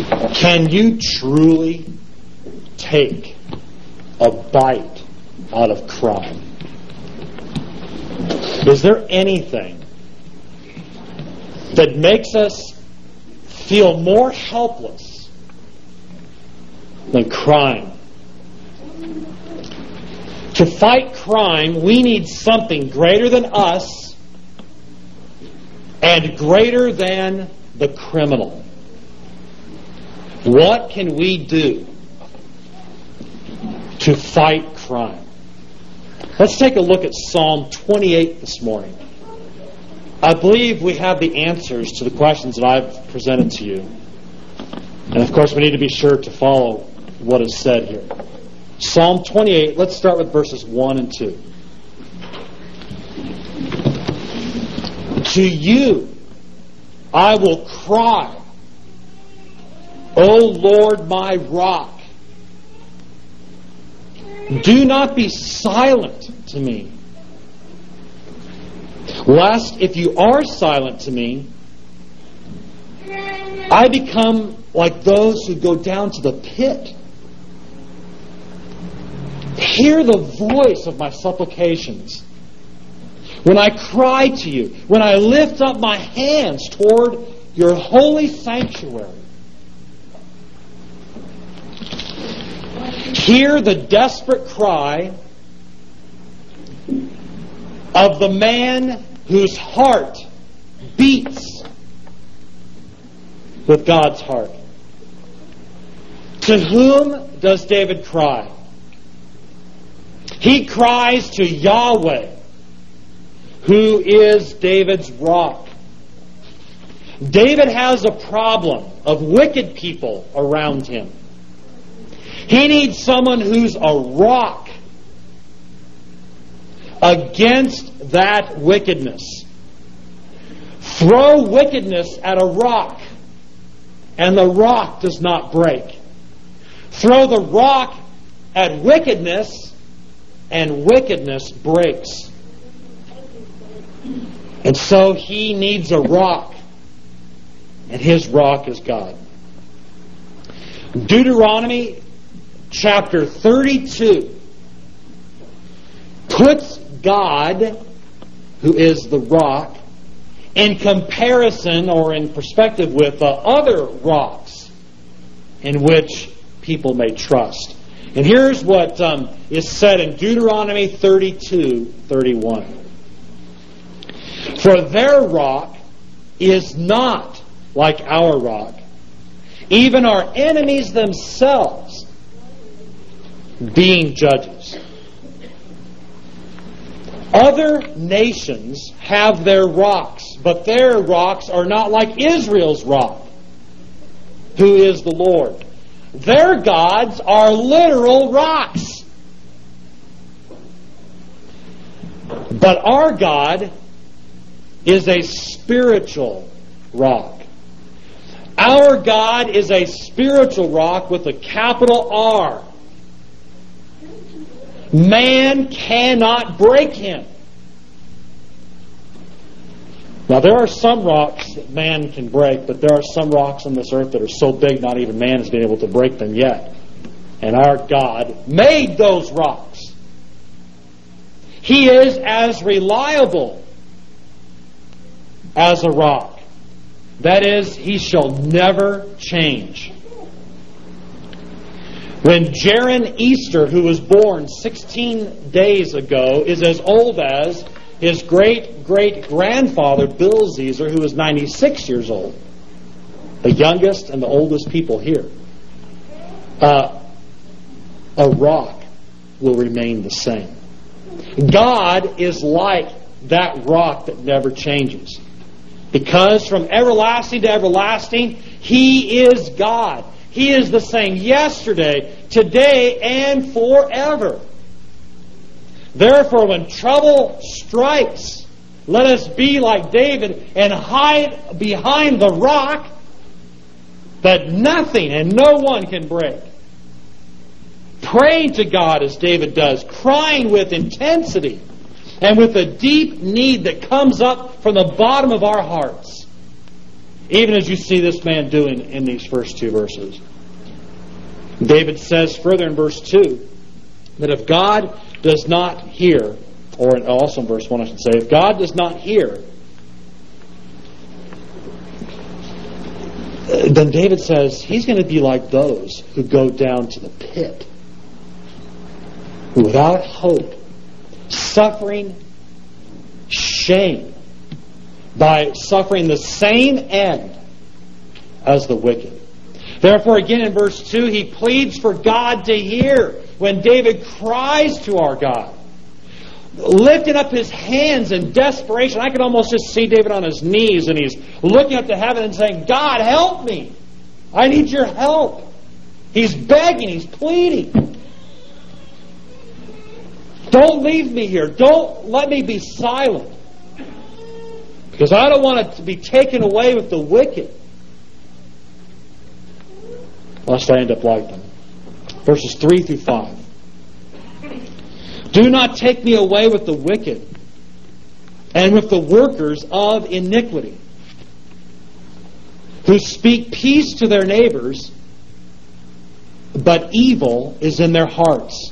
Can you truly take a bite out of crime? Is there anything that makes us feel more helpless than crime? To fight crime, we need something greater than us and greater than the criminal. What can we do to fight crime? Let's take a look at Psalm 28 this morning. I believe we have the answers to the questions that I've presented to you. And of course, we need to be sure to follow what is said here. Psalm 28, let's start with verses 1 and 2. To you I will cry, O Lord my rock. Do not be silent to me, lest if you are silent to me, I become like those who go down to the pit. Hear the voice of my supplications when I cry to you, when I lift up my hands toward your holy sanctuary. Hear the desperate cry of the man whose heart beats with God's heart. To whom does David cry? He cries to Yahweh, who is David's rock. David has a problem of wicked people around him. He needs someone who's a rock against that wickedness. Throw wickedness at a rock, and the rock does not break. Throw the rock at wickedness, and wickedness breaks. And so he needs a rock, and his rock is God. Deuteronomy chapter 32 puts God, who is the rock, in comparison or in perspective with other rocks in which people may trust. And here's what is said in Deuteronomy 32:31. For their rock is not like our rock, even our enemies themselves being judges. Other nations have their rocks, but their rocks are not like Israel's rock, who is the Lord. Their gods are literal rocks. But our God is a spiritual rock. Our God is a spiritual rock with a capital R. Man cannot break him. Now, there are some rocks that man can break, but there are some rocks on this earth that are so big not even man has been able to break them yet. And our God made those rocks. He is as reliable as a rock. That is, he shall never change. When Jaron Easter, who was born 16 days ago, is as old as his great-great-grandfather, Bill Zeeser, who is 96 years old, the youngest and the oldest people here, a rock will remain the same. God is like that rock that never changes. Because from everlasting to everlasting, He is God. He is the same yesterday, today, and forever. Therefore, when trouble strikes, let us be like David and hide behind the rock that nothing and no one can break. Praying to God as David does, crying with intensity and with a deep need that comes up from the bottom of our hearts. even as you see this man doing in these first two verses. David says further in verse 2 that if God does not hear, or also in verse 1 I should say, if God does not hear, then David says he's going to be like those who go down to the pit, without hope, suffering shame by suffering the same end as the wicked. Therefore, again in verse 2, he pleads for God to hear when David cries to our God, lifting up his hands in desperation. I can almost just see David on his knees, and he's looking up to heaven and saying, God, help me. I need your help. He's begging, he's pleading. Don't leave me here. Don't let me be silent. Because I don't want it to be taken away with the wicked, lest I end up like them. Verses 3 through 5. Do not take me away with the wicked and with the workers of iniquity, who speak peace to their neighbors, but evil is in their hearts.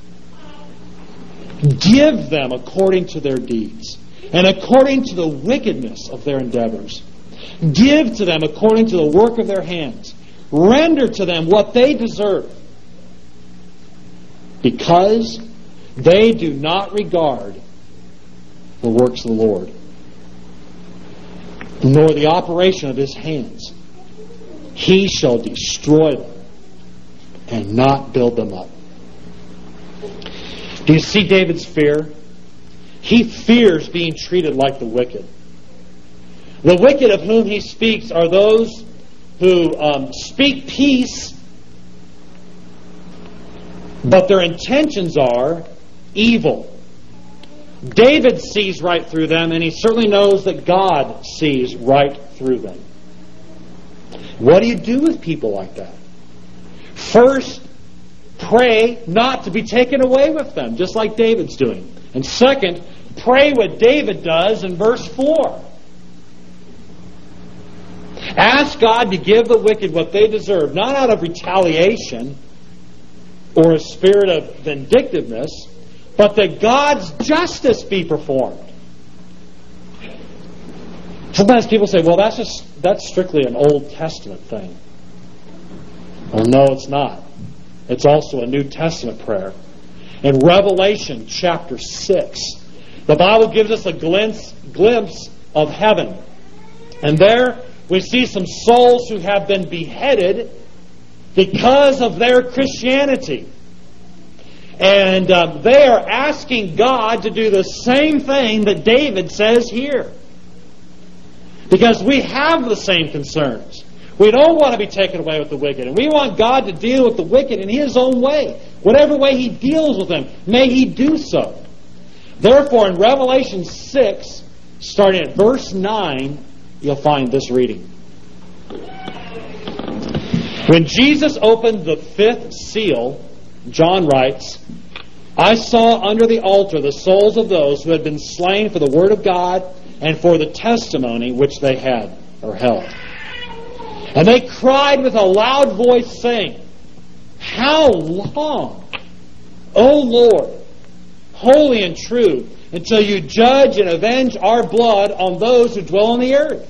Give them according to their deeds, and according to the wickedness of their endeavors. Give to them according to the work of their hands. Render to them what they deserve, because they do not regard the works of the Lord, nor the operation of His hands. He shall destroy them and not build them up. Do you see David's fear? He fears being treated like the wicked. The wicked of whom he speaks are those who speak peace, but their intentions are evil. David sees right through them, and he certainly knows that God sees right through them. What do you do with people like that? First, pray not to be taken away with them, just like David's doing. And second, pray what David does in verse 4. Ask God to give the wicked what they deserve, not out of retaliation or a spirit of vindictiveness, but that God's justice be performed. Sometimes people say, well, that's strictly an Old Testament thing. Well, no, it's not. It's also a New Testament prayer. In Revelation chapter 6, the Bible gives us a glimpse of heaven. And there we see some souls who have been beheaded because of their Christianity. And they are asking God to do the same thing that David says here. Because we have the same concerns. We don't want to be taken away with the wicked. And we want God to deal with the wicked in His own way. Whatever way He deals with them, may He do so. Therefore, in Revelation 6, starting at verse 9, you'll find this reading. When Jesus opened the fifth seal, John writes, I saw under the altar the souls of those who had been slain for the word of God and for the testimony which they had or held. And they cried with a loud voice, saying, How long, O Lord, holy and true, until you judge and avenge our blood on those who dwell on the earth?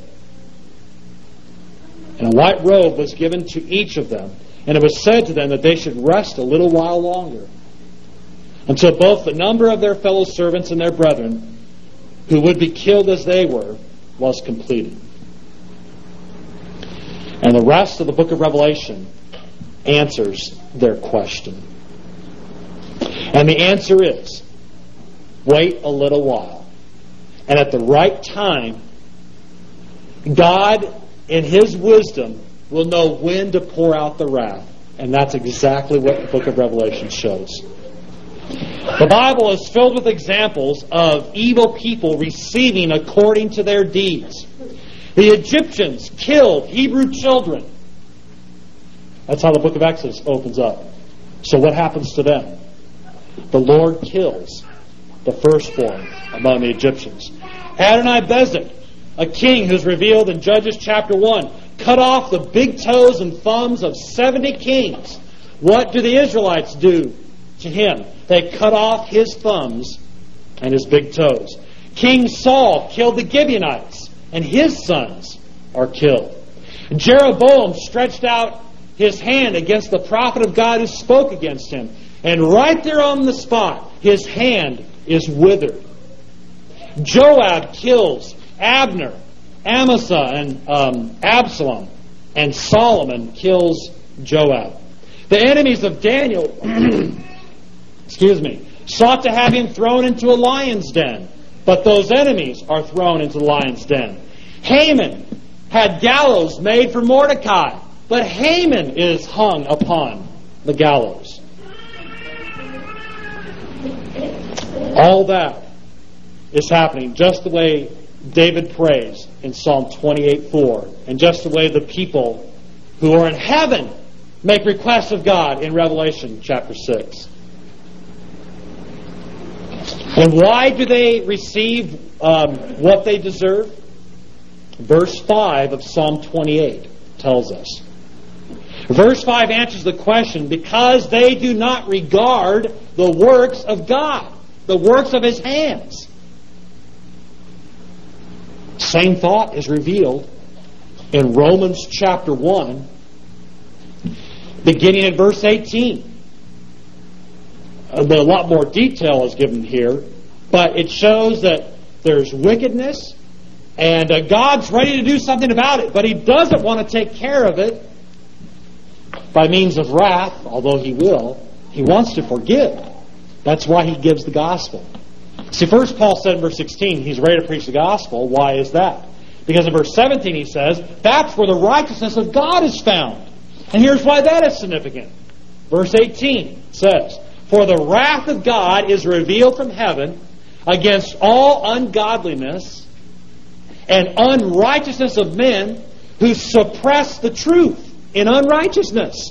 And a white robe was given to each of them, and it was said to them that they should rest a little while longer, until both the number of their fellow servants and their brethren, who would be killed as they were, was completed. And the rest of the book of Revelation answers their question. And the answer is, wait a little while. And at the right time, God, in His wisdom, will know when to pour out the wrath. And that's exactly what the book of Revelation shows. The Bible is filled with examples of evil people receiving according to their deeds. The Egyptians killed Hebrew children. That's how the book of Exodus opens up. So what happens to them? The Lord kills the firstborn among the Egyptians. Adonai-Bezek a king who's revealed in Judges chapter 1, cut off the big toes and thumbs of 70 kings. What do the Israelites do to him? They cut off his thumbs and his big toes. King Saul killed the Gibeonites, and his sons are killed. Jeroboam stretched out his hand against the prophet of God who spoke against him, and right there on the spot, his hand is withered. Joab kills Abner, Amasa, and Absalom, and Solomon kills Joab. The enemies of Daniel sought to have him thrown into a lion's den, but those enemies are thrown into the lion's den. Haman had gallows made for Mordecai, but Haman is hung upon the gallows. All that is happening just the way David prays in Psalm 28:4, and just the way the people who are in heaven make requests of God in Revelation chapter 6. And why do they receive what they deserve? Verse 5 of Psalm 28 tells us. Verse 5 answers the question, because they do not regard the works of God, the works of His hands. Same thought is revealed in Romans chapter 1, beginning in verse 18. A lot more detail is given here, but it shows that there's wickedness, and God's ready to do something about it, but He doesn't want to take care of it by means of wrath, although He will. He wants to forgive. That's why He gives the gospel. See, first Paul said in verse 16, he's ready to preach the gospel. Why is that? Because in verse 17 he says, that's where the righteousness of God is found. And here's why that is significant. Verse 18 says, for the wrath of God is revealed from heaven against all ungodliness and unrighteousness of men who suppress the truth in unrighteousness.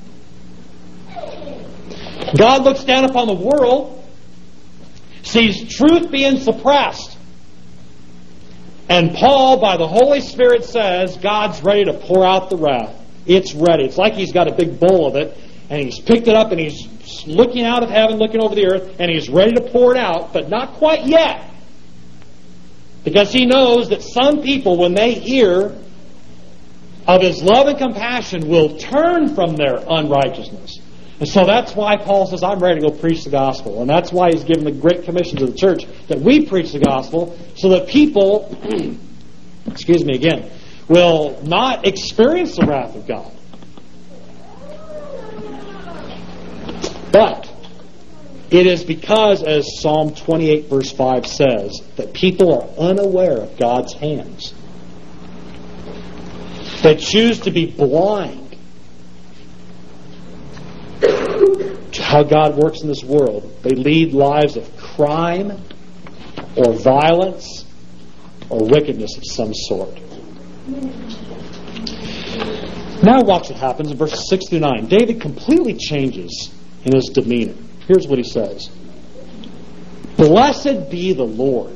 God looks down upon the world, sees truth being suppressed, and Paul, by the Holy Spirit, says God's ready to pour out the wrath. It's ready. It's like He's got a big bowl of it, and He's picked it up, and He's looking out of heaven, looking over the earth, and He's ready to pour it out, but not quite yet. Because He knows that some people, when they hear of His love and compassion, will turn from their unrighteousness. And so that's why Paul says, I'm ready to go preach the gospel. And that's why he's given the Great Commission to the church, that we preach the gospel, so that people, will not experience the wrath of God. But it is because, as Psalm 28 verse 5 says, that people are unaware of God's hands. They choose to be blind to how God works in this world. They lead lives of crime or violence or wickedness of some sort. Now watch what happens in verses 6 through 9. David completely changes in his demeanor. Here's what he says. Blessed be the Lord,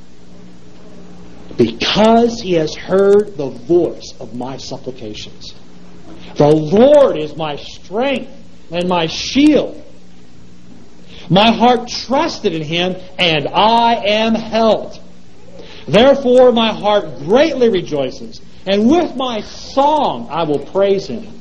because He has heard the voice of my supplications. The Lord is my strength and my shield. My heart trusted in Him, and I am helped. Therefore my heart greatly rejoices, and with my song I will praise Him.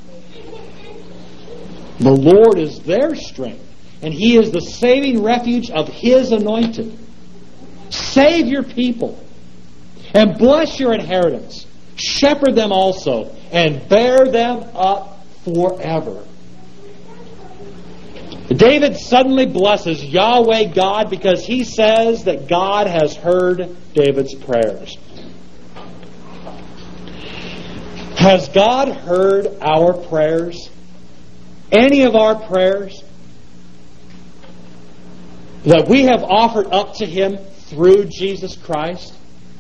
The Lord is their strength, and He is the saving refuge of His anointed. Save your people, and bless your inheritance. Shepherd them also, and bear them up forever. David suddenly blesses Yahweh God because he says that God has heard David's prayers. Has God heard our prayers? Any of our prayers that we have offered up to Him through Jesus Christ?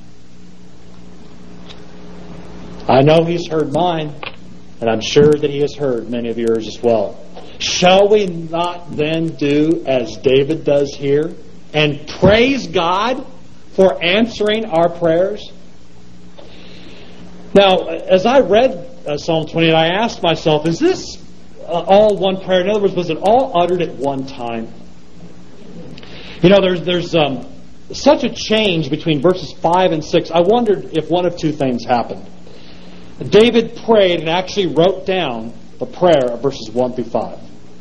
I know He's heard mine, and I'm sure that He has heard many of yours as well. Shall we not then do as David does here and praise God for answering our prayers? Now, as I read Psalm 28, I asked myself, is this all one prayer? In other words, was it all uttered at one time? You know, there's such a change between verses 5 and 6. I wondered if one of two things happened. David prayed and actually wrote down the prayer of verses 1 through 5.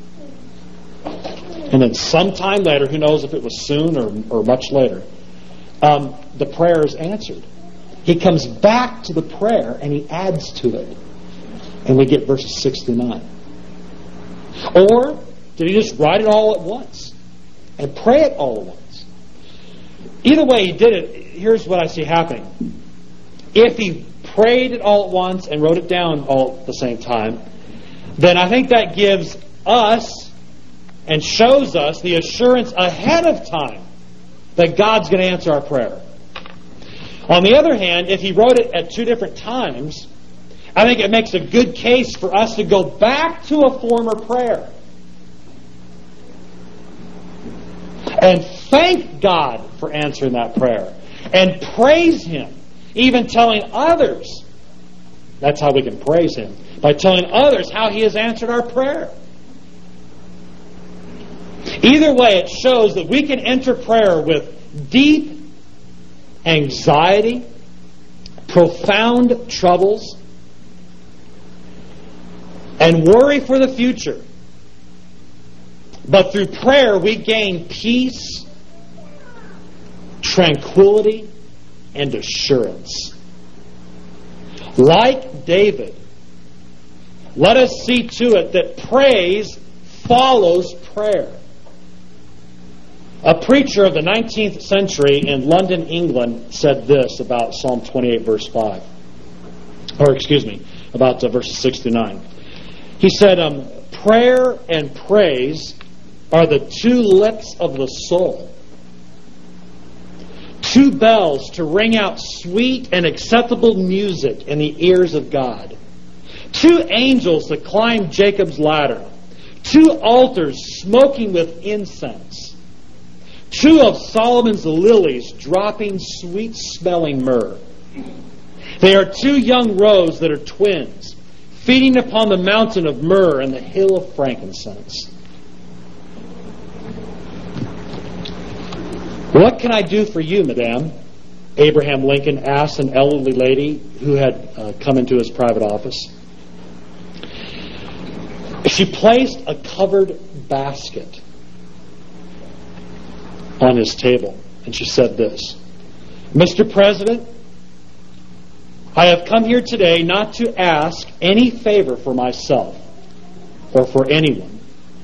And then sometime later, who knows if it was soon or much later, the prayer is answered. He comes back to the prayer and he adds to it. And we get verses 6 through 9. Or did he just write it all at once and pray it all at once? Either way he did it, here's what I see happening. If he prayed it all at once and wrote it down all at the same time, then I think that gives us and shows us the assurance ahead of time that God's going to answer our prayer. On the other hand, if he wrote it at two different times, I think it makes a good case for us to go back to a former prayer and thank God for answering that prayer and praise Him, even telling others. That's how we can praise Him, by telling others how He has answered our prayer. Either way, it shows that we can enter prayer with deep anxiety, profound troubles, and worry for the future. But through prayer, we gain peace, tranquility, and assurance. Like David, let us see to it that praise follows prayer. A preacher of the 19th century in London, England, said this about Psalm 28, verse 5. About verses 6 through 9. He said, prayer and praise are the two lips of the soul. Two bells to ring out sweet and acceptable music in the ears of God. Two angels to climb Jacob's ladder. Two altars smoking with incense. Two of Solomon's lilies dropping sweet-smelling myrrh. They are two young roes that are twins, feeding upon the mountain of myrrh and the hill of frankincense. What can I do for you, madame? Abraham Lincoln asked an elderly lady who had come into his private office. She placed a covered basket on his table, and she said this: Mr. President, I have come here today not to ask any favor for myself or for anyone.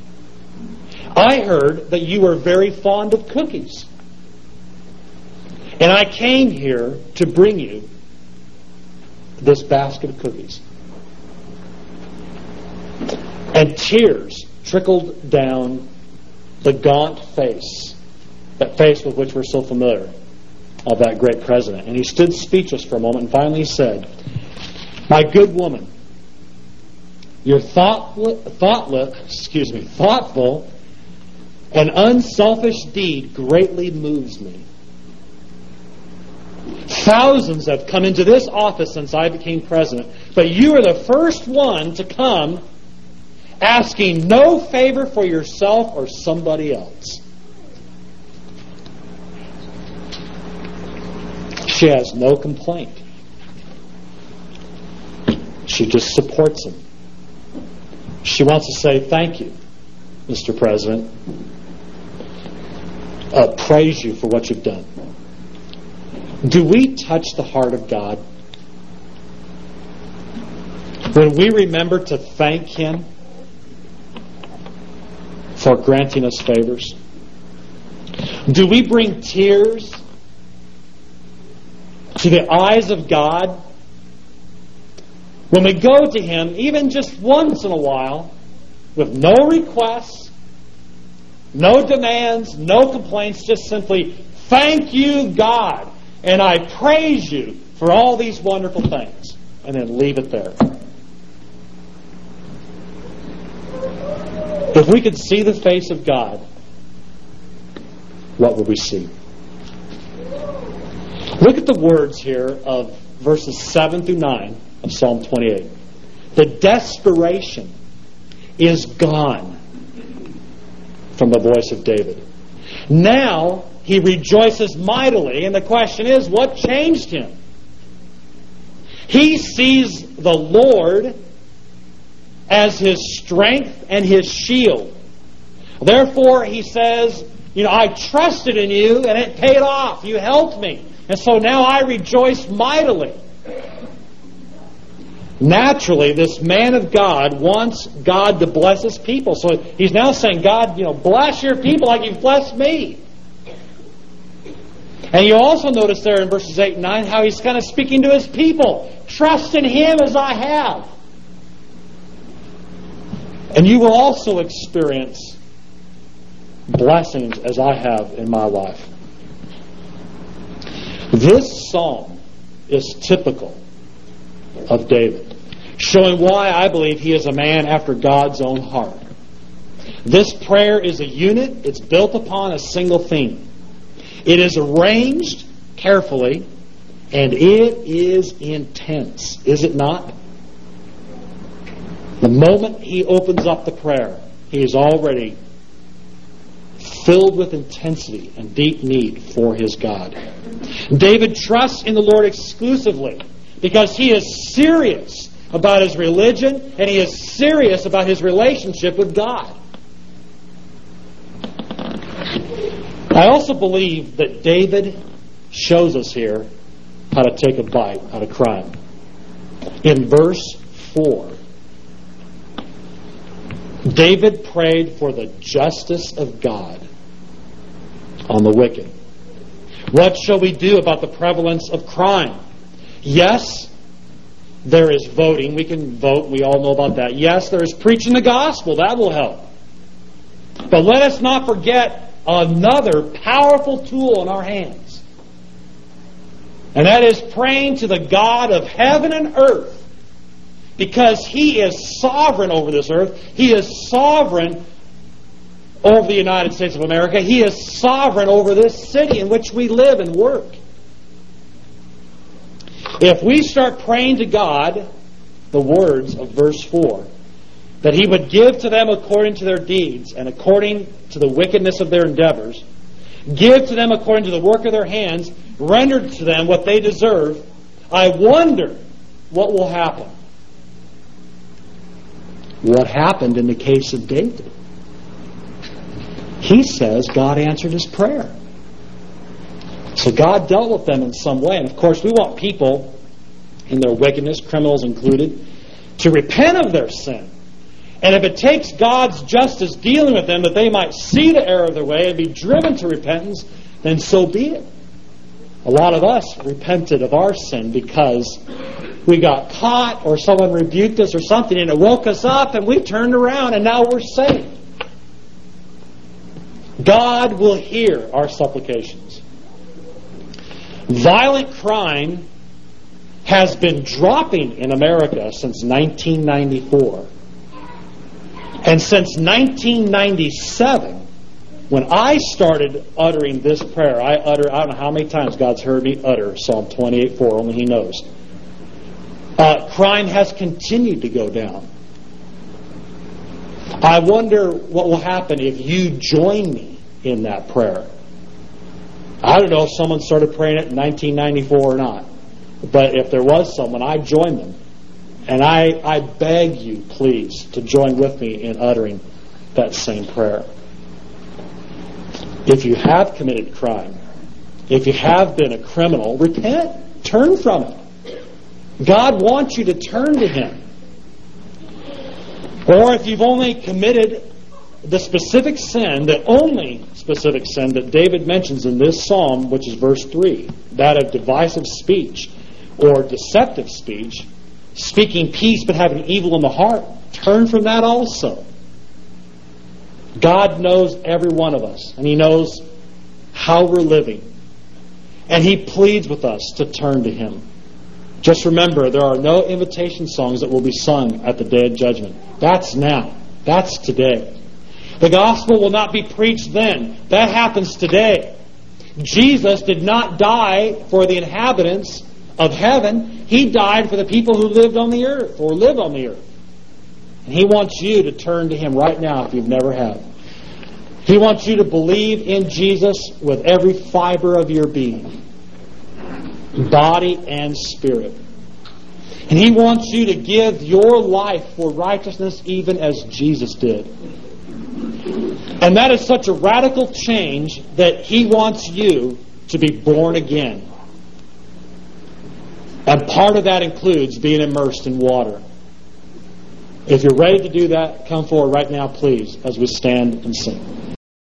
I heard that you are very fond of cookies, and I came here to bring you this basket of cookies. And tears trickled down the gaunt face, that face with which we're so familiar, of that great president. And he stood speechless for a moment and finally said, my good woman, your thoughtful and unselfish deed greatly moves me. Thousands have come into this office since I became president, but you are the first one to come asking no favor for yourself or somebody else. She has no complaint. She just supports him. She wants to say, thank you, Mr. President. Praise you for what you've done. Do we touch the heart of God when we remember to thank Him for granting us favors? Do we bring tears to the eyes of God when we go to Him, even just once in a while, with no requests, no demands, no complaints, just simply, thank you, God, and I praise you for all these wonderful things, and then leave it there? If we could see the face of God, what would we see? Look at the words here of verses 7 through 9 of Psalm 28. The desperation is gone from the voice of David. Now he rejoices mightily, and the question is, what changed him? He sees the Lord as his strength and his shield. Therefore, he says, I trusted in you, and it paid off. You helped me. And so now I rejoice mightily. Naturally, this man of God wants God to bless his people. So he's now saying, God, bless your people like you've blessed me. And you also notice there in verses 8 and 9 how he's kind of speaking to his people. Trust in him as I have. And you will also experience blessings as I have in my life. This psalm is typical of David, showing why I believe he is a man after God's own heart. This prayer is a unit. It's built upon a single theme. It is arranged carefully, and it is intense, is it not? The moment he opens up the prayer, he is already filled with intensity and deep need for his God. David trusts in the Lord exclusively because he is serious about his religion and he is serious about his relationship with God. I also believe that David shows us here how to take a bite out of crime. In verse 4, David prayed for the justice of God on the wicked. What shall we do about the prevalence of crime? Yes, there is voting. We can vote. We all know about that. Yes, there is preaching the gospel. That will help. But let us not forget another powerful tool in our hands. And that is praying to the God of heaven and earth. Because He is sovereign over this earth. He is sovereign over the United States of America. He is sovereign over this city in which we live and work. If we start praying to God the words of verse 4, that He would give to them according to their deeds and according to the wickedness of their endeavors, give to them according to the work of their hands, render to them what they deserve, I wonder what will happen. What happened in the case of David? He says God answered his prayer. So God dealt with them in some way. And of course, we want people in their wickedness, criminals included, to repent of their sin. And if it takes God's justice dealing with them that they might see the error of their way and be driven to repentance, then so be it. A lot of us repented of our sin because we got caught or someone rebuked us or something and it woke us up and we turned around and now we're saved. God will hear our supplications. Violent crime has been dropping in America since 1994. And since 1997, when I started uttering this prayer, I don't know how many times God's heard me utter Psalm 28:4, only He knows. Crime has continued to go down. I wonder what will happen if you join me in that prayer. I don't know if someone started praying it in 1994 or not. But if there was someone, I'd join them. And I beg you, please, to join with me in uttering that same prayer. If you have committed crime, if you have been a criminal, repent. Turn from it. God wants you to turn to Him. Or if you've only committed the specific sin, the only specific sin that David mentions in this psalm, which is verse 3, that of divisive speech or deceptive speech, speaking peace but having evil in the heart, turn from that also. God knows every one of us, and He knows how we're living. And He pleads with us to turn to Him. Just remember, there are no invitation songs that will be sung at the Day of Judgment. That's now. That's today. The gospel will not be preached then. That happens today. Jesus did not die for the inhabitants of heaven. He died for the people who lived on the earth or live on the earth. And He wants you to turn to Him right now if you've never have. He wants you to believe in Jesus with every fiber of your being, body and spirit. And He wants you to give your life for righteousness even as Jesus did. And that is such a radical change that He wants you to be born again. And part of that includes being immersed in water. If you're ready to do that, come forward right now, please, as we stand and sing.